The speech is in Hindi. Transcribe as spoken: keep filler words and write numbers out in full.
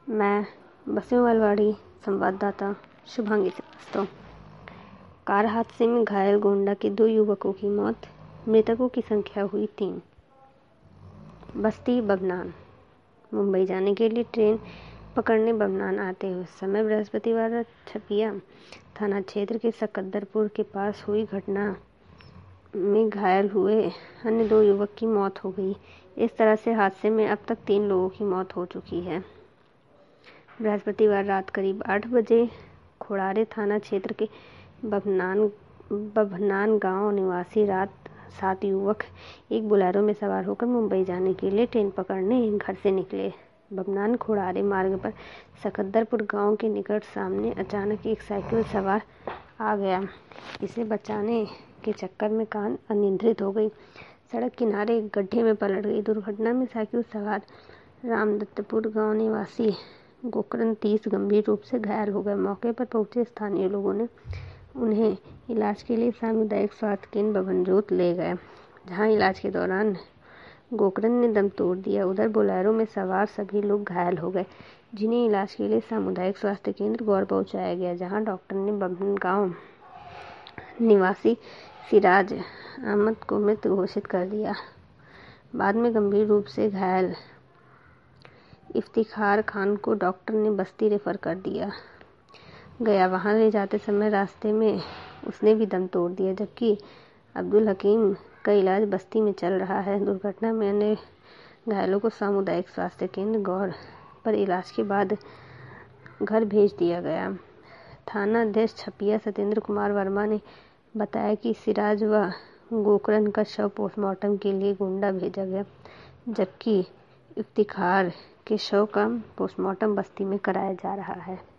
मैं बसों संवाददाता शुभांगी श्रीवास्तव। कार हादसे में घायल गोंडा के दो युवकों की मौत, मृतकों की संख्या हुई तीन। बस्ती बभनान मुंबई जाने के लिए ट्रेन पकड़ने बभनान आते हुए समय बृहस्पतिवार छपिया थाना क्षेत्र के सकद्दरपुर के पास हुई घटना में घायल हुए अन्य दो युवक की मौत हो गई। इस तरह से हादसे में अब तक तीन लोगों की मौत हो चुकी है। बृहस्पतिवार रात करीब आठ बजे खोड़ारे थाना क्षेत्र के बभनान बभनान गांव निवासी रात सात युवक एक बोलेरो में सवार होकर मुंबई जाने के लिए ट्रेन पकड़ने घर से निकले। बभनान खोड़ारे मार्ग पर सकद्दरपुर गांव के निकट सामने अचानक एक साइकिल सवार आ गया। इसे बचाने के चक्कर में कार अनियंत्रित हो गई, सड़क किनारे एक गड्ढे में पलट गई। दुर्घटना में साइकिल सवार रामदत्तपुर गांव निवासी गोकरण तीस गंभीर रूप से घायल हो गए। मौके पर पहुंचे स्थानीय लोगों ने उन्हें इलाज के लिए सामुदायिक स्वास्थ्य केंद्र बभनजोत ले गए, जहां इलाज के दौरान गोकरण ने दम तोड़ दिया। उधर बोलेरो में सवार सभी लोग घायल हो गए, जिन्हें इलाज के लिए सामुदायिक स्वास्थ्य केंद्र गौर पहुंचाया गया, जहां डॉक्टर ने बभन गांव निवासी सिराज अहमद को मृत घोषित कर दिया। बाद में गंभीर रूप से घायल इफ्तिखार खान को डॉक्टर ने बस्ती रेफर कर दिया गया। वहां ले जाते समय रास्ते में उसने भी दम तोड़ दिया, जबकि अब्दुल हकीम का इलाज बस्ती में चल रहा है। दुर्घटना में अन्य घायलों को सामुदायिक स्वास्थ्य केंद्र गौर पर इलाज के बाद घर भेज दिया गया। थाना अध्यक्ष छपिया सत्येंद्र कुमार वर्मा ने बताया कि सिराज व गोकरण का शव पोस्टमार्टम के लिए गोंडा भेजा गया, जबकि इफ्तिखार के शव का पोस्टमार्टम बस्ती में कराया जा रहा है।